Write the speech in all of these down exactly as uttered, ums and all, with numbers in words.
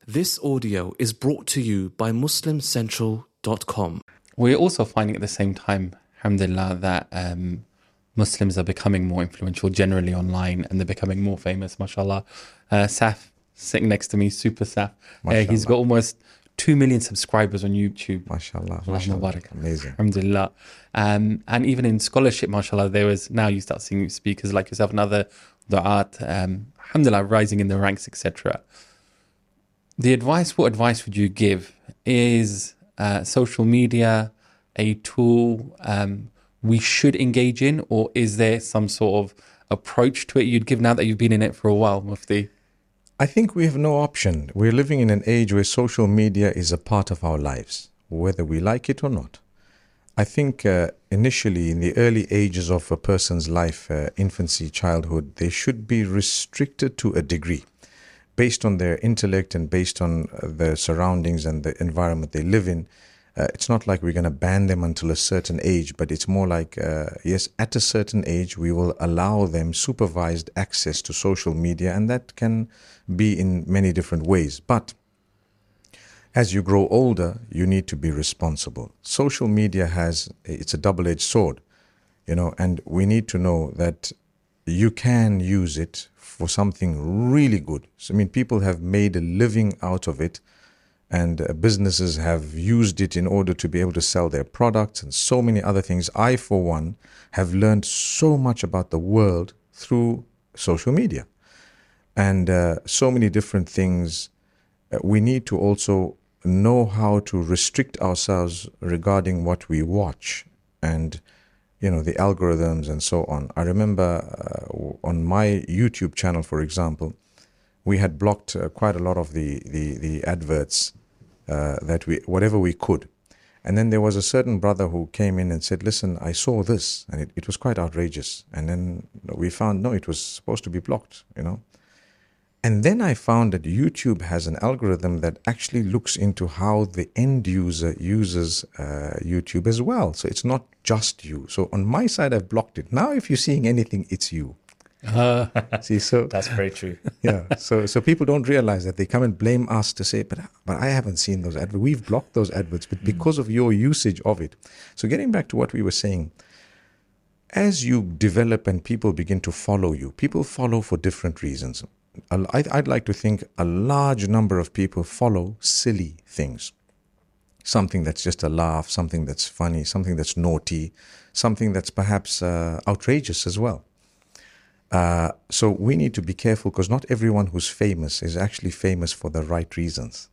This audio is brought to you by muslim central dot com. We're also finding at the same time, alhamdulillah, that um, Muslims are becoming more influential generally online, and they're becoming more famous, mashallah. Uh, Saf, sitting next to me, Super Saf. Uh, he's got almost two million subscribers on YouTube. Mashallah. mashallah. Amazing. Alhamdulillah. Um, and even in scholarship, mashallah, there was, now you start seeing speakers like yourself and other du'at, um, alhamdulillah, rising in the ranks, et cetera. The advice, what advice would you give? Is uh, social media a tool um, we should engage in, or is there some sort of approach to it you'd give now that you've been in it for a while, Mufti? I think we have no option. We're living in an age where social media is a part of our lives, whether we like it or not. I think uh, initially in the early ages of a person's life, uh, infancy, childhood, they should be restricted to a degree based on their intellect and based on uh, the surroundings and the environment they live in. Uh, it's not like we're going to ban them until a certain age, but it's more like, uh, yes, at a certain age, we will allow them supervised access to social media, and that can be in many different ways. But as you grow older, you need to be responsible. Social media has, it's a double-edged sword, you know, and we need to know that you can use it for something really good. So, I mean, people have made a living out of it, and uh, businesses have used it in order to be able to sell their products and so many other things. I, for one, have learned so much about the world through social media and uh, so many different things. Uh, we need to also know how to restrict ourselves regarding what we watch and, you know, the algorithms and so on. I remember uh, on my YouTube channel, for example, we had blocked uh, quite a lot of the, the, the adverts uh, that we, whatever we could. And then there was a certain brother who came in and said, listen, I saw this, and it, it was quite outrageous. And then we found, no, it was supposed to be blocked, you know. And then I found that YouTube has an algorithm that actually looks into how the end user uses uh, YouTube as well. So it's not just you. So on my side, I've blocked it. Now, if you're seeing anything, it's you. Uh, See, so that's very true. yeah. So, so people don't realize that. They come and blame us to say, but but I haven't seen those adverts. We've blocked those adverts, but because of your usage of it. So, getting back to what we were saying, as you develop and people begin to follow you, people follow for different reasons. I'd, I'd like to think a large number of people follow silly things. Something that's just a laugh, something that's funny, something that's naughty, something that's perhaps uh, outrageous as well. Uh, so we need to be careful, because not everyone who's famous is actually famous for the right reasons.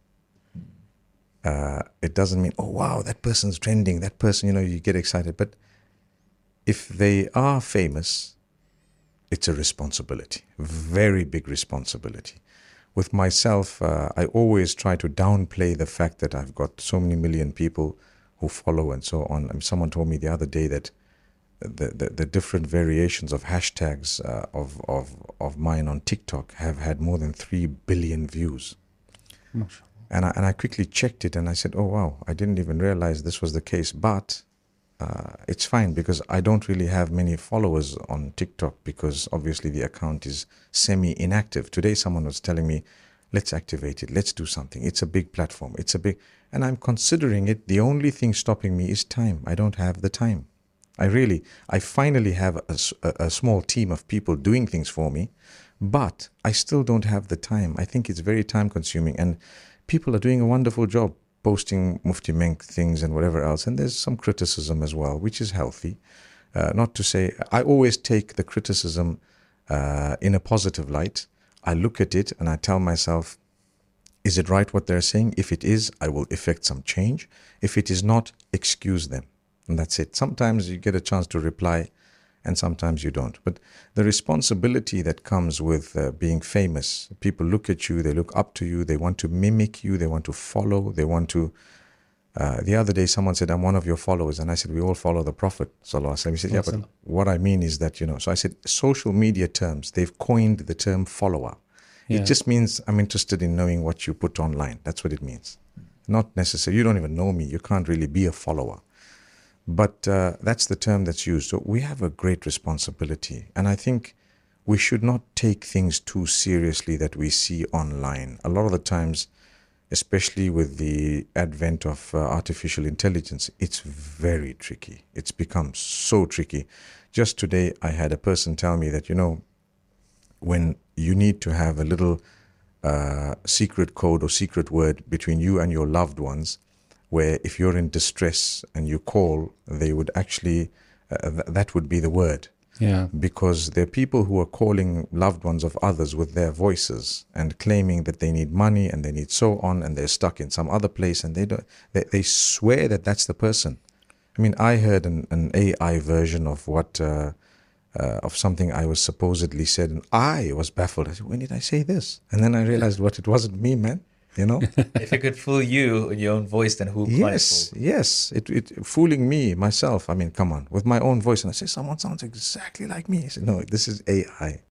Uh, it doesn't mean, oh, wow, that person's trending, that person, you know, you get excited. But if they are famous, it's a responsibility, very big responsibility. With myself, uh, I always try to downplay the fact that I've got so many million people who follow and so on. I mean, someone told me the other day that The, the, the different variations of hashtags uh, of, of, of mine on TikTok have had more than three billion views. And I, and I quickly checked it and I said, oh, wow, I didn't even realize this was the case. But uh, it's fine, because I don't really have many followers on TikTok, because obviously the account is semi-inactive. Today someone was telling me, let's activate it, let's do something. It's a big platform. It's a big, and I'm considering it. The only thing stopping me is time. I don't have the time. I really, I finally have a, a, a small team of people doing things for me, but I still don't have the time. I think it's very time consuming, and people are doing a wonderful job posting Mufti Menk things and whatever else. And there's some criticism as well, which is healthy. Uh, not to say, I always take the criticism uh, in a positive light. I look at it and I tell myself, is it right what they're saying? If it is, I will effect some change. If it is not, excuse them. And that's it. Sometimes you get a chance to reply and sometimes you don't. But the responsibility that comes with uh, being famous, people look at you, they look up to you, they want to mimic you, they want to follow, they want to... Uh, the other day someone said, I'm one of your followers. And I said, we all follow the Prophet. Sallallahu Alaihi Wasallam. He said, yeah, but what I mean is that, you know... So I said, social media terms, they've coined the term follower. Yeah. It just means I'm interested in knowing what you put online. That's what it means. Not necessarily, you don't even know me. You can't really be a follower. But uh, that's the term that's used. So we have a great responsibility. And I think we should not take things too seriously that we see online. A lot of the times especially with the advent of uh, artificial intelligence, it's very tricky. It's become so tricky. Just today, I had a person tell me that, you know, when you need to have a little uh, secret code or secret word between you and your loved ones, where if you're in distress and you call, they would actually, uh, th- that would be the word. Yeah. Because there are people who are calling loved ones of others with their voices and claiming that they need money and they need so on, and they're stuck in some other place, and they don't, they, they swear that that's the person. I mean, I heard an, an A I version of what, uh, uh, of something I was supposedly said, and I was baffled. I said, when did I say this? And then I realized what, it wasn't me, man. You know? If it could fool you in your own voice, then who can Yes, fool? yes. It, it fooling me, myself. I mean, come on, with my own voice. And I say, someone sounds exactly like me. I said, no, this is A I.